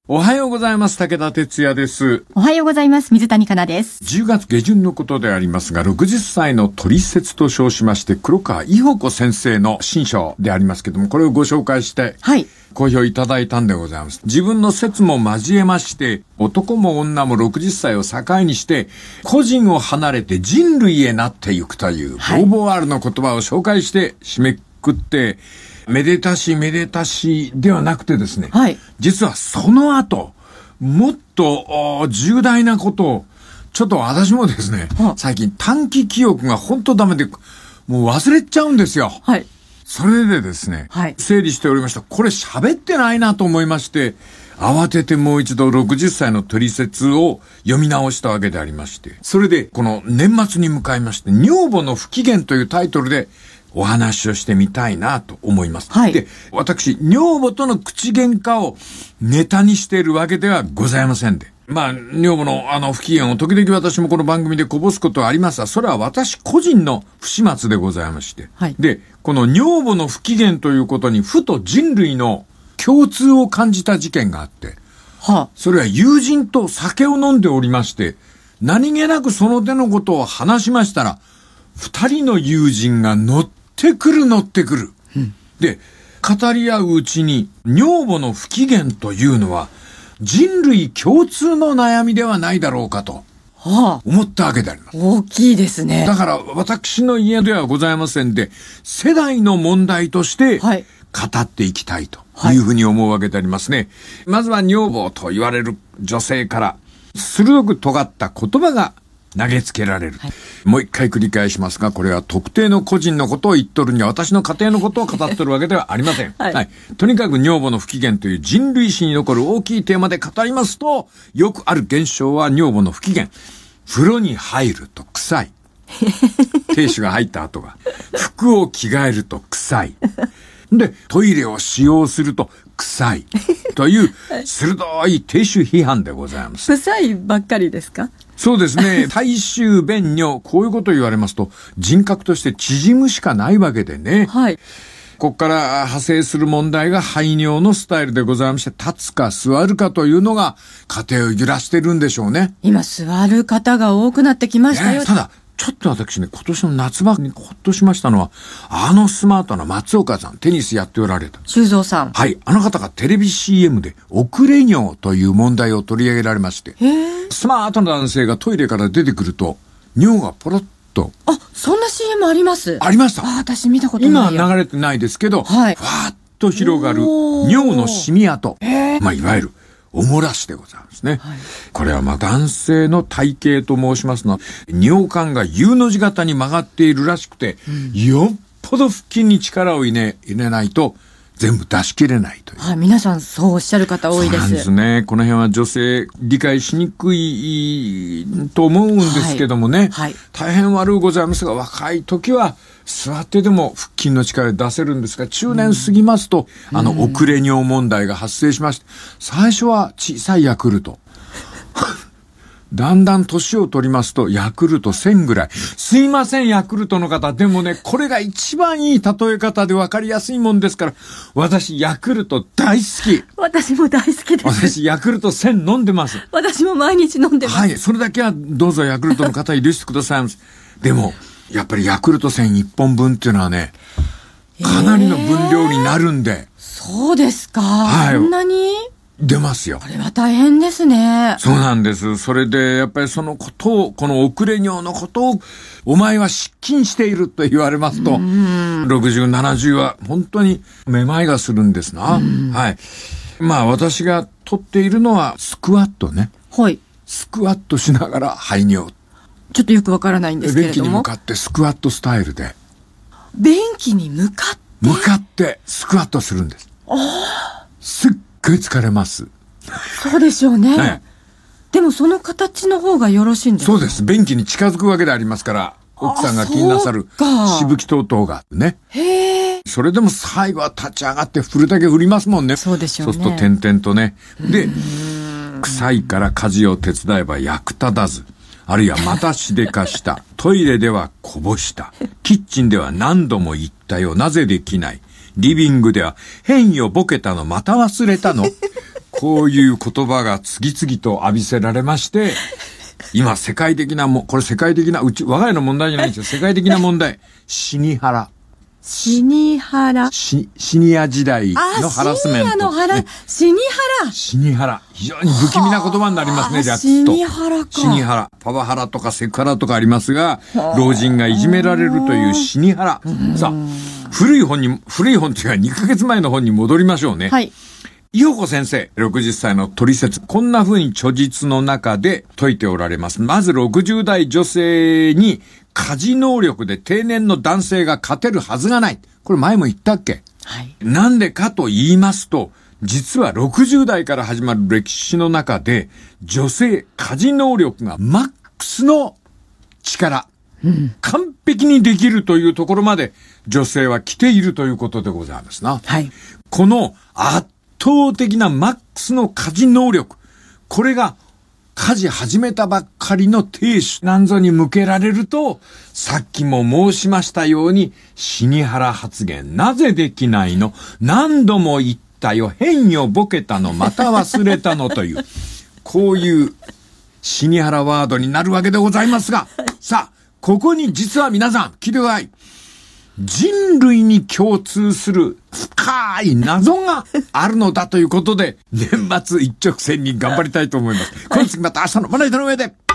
おはようございます。武田哲也です。 おはようございます。水谷香奈です。 10月下旬のことでありますが、60歳の取説と称しまして、黒川伊保子先生の新書でありますけども、これをご紹介して、好評いただいたんでございます。自分の説も交えまして、男も女も60歳を境にして、個人を離れて人類へなっていくという、ボーヴォワールの言葉を紹介して締めくくって、めでたしめでたしではなくてですね、実はその後、もっと重大なことを、ちょっと私もですね、最近短期記憶が本当ダメで、もう忘れちゃうんですよ。それでですね、整理しておりました。これ喋ってないなと思いまして、慌ててもう一度60歳の取説を読み直したわけでありまして、それでこの年末に向かいまして、女房の不機嫌というタイトルで、お話をしてみたいなと思います。で、私、女房との口喧嘩をネタにしているわけではございませんで。女房の不機嫌を時々私もこの番組でこぼすことはありますが、それは私個人の不始末でございまして。で、この女房の不機嫌ということに、ふと人類の共通を感じた事件があって、それは友人と酒を飲んでおりまして、何気なくその手のことを話しましたら、二人の友人が乗ってくる。で、語り合ううちに、女房の不機嫌というのは、人類共通の悩みではないだろうかと、思ったわけであります。 大きいですね。 だから、私の家ではございませんで、世代の問題として、語っていきたいというふうに思うわけでありますね。まずは女房と言われる女性から、鋭く尖った言葉が、投げつけられる。もう一回繰り返しますが、これは特定の個人のことを言っとるには私の家庭のことを語ってるわけではありません。とにかく女房の不機嫌という人類史に残る大きいテーマで語りますと、よくある現象は女房の不機嫌。風呂に入ると臭い。亭主が入った後が。服を着替えると臭い。で、トイレを使用すると臭い。という鋭い亭主批判でございます。 臭いばっかりですか？ そうですね。大衆便尿、こういうことを言われますと、人格として縮むしかないわけでね。ここから派生する問題が排尿のスタイルでございまして、立つか座るかというのが家庭を揺らしてるんでしょうね。 今座る方が多くなってきましたよ。 ただ、ちょっと私ね、今年の夏場にほっとしましたのは、スマートな松岡さん、テニスやっておられた。 修造さん。 あの方がテレビ CM で、遅れ尿という問題を取り上げられまして、スマートな男性がトイレから出てくると、尿がポロッと。 そんな CM あります？ ありました。 私見たことないよ。 今流れてないですけど、ふわっと広がる尿のシミ跡。いわゆる、おもらしでございますね。これは男性の体型と申しますのは、尿管が U の字型に曲がっているらしくて、よっぽど腹筋に力を入れないと、全部出し切れないという。 皆さんそうおっしゃる方多いです。 そうなんですね。この辺は女性理解しにくいと思うんですけどもね。大変悪うございますが、若い時は座ってでも腹筋の力で出せるんですが、中年過ぎますと、遅れ尿問題が発生しまして、最初は小さいヤクルト。だんだん年を取りますと、ヤクルト1000ぐらい。すいません、ヤクルトの方。でもね、これが一番いい例え方で分かりやすいもんですから、私、ヤクルト大好き。 私も大好きです。 私、ヤクルト1000飲んでます。 私も毎日飲んでます。 それだけはどうぞヤクルトの方許してくださいます。でも、やっぱりヤクルト1000 1本分っていうのはね、かなりの分量になるんで。 そうですか。そんなに出ますよ。 これは大変ですね。 そうなんです。それで、やっぱりそのことを、この遅れ尿のことを、お前は失禁していると言われますと、60、70は本当にめまいがするんですな。私が取っているのはスクワットね。スクワットしながら排尿。 ちょっとよくわからないんですけれども。 便器に向かってスクワットスタイルで。 便器に向かってスクワットするんです。すっごい疲れます。 そうでしょうね。でもその形の方がよろしいんですか？ そうです。便器に近づくわけでありますから、奥さんが気になさるしぶき等々がね。それでも最後は立ち上がって振るだけ振りますもんね。 そうでしょうね。 そうすると点々とね。で、臭いから家事を手伝えば役立たず。あるいはまたしでかした。トイレではこぼした。キッチンでは何度も言ったよ。なぜできない。リビングでは変よボケたのまた忘れたの。 こういう言葉が次々と浴びせられまして、今世界的なこれ世界的な、我が家の問題じゃないんですよ。世界的な問題。シニハラ。 シニハラ。 シニア時代のハラスメント。 シニアのハラ、シニハラ。 シニハラ。非常に不気味な言葉になりますね、略すと。 シニハラか。 シニハラ。パワハラとかセクハラとかありますが、老人がいじめられるというシニハラ。さあ、古い本っていうか2ヶ月前の本に戻りましょうね。 はい。 伊保子先生、60歳のトリセツ。こんな風に著述の中で説いておられます。まず60代女性に家事能力で定年の男性が勝てるはずがない。これ前も言ったっけ？ はい。 なんでかと言いますと、実は60代から始まる歴史の中で、女性家事能力がマックスの力、完璧にできるというところまで女性は来ているということでございますな。 はい。 この圧倒的なマックスの家事能力、これが家事始めたばっかりの亭主なんぞに向けられると、さっきも申しましたように、シニハラ発言なぜできないの？何度も言ったよ、変よ、ボケたの、また忘れたのという、こういうシニハラワードになるわけでございますが、さあ、ここに実は皆さん、聞いてください。人類に共通する深い謎があるのだということで、年末一直線に頑張りたいと思います。今月また明日のまな板の上で。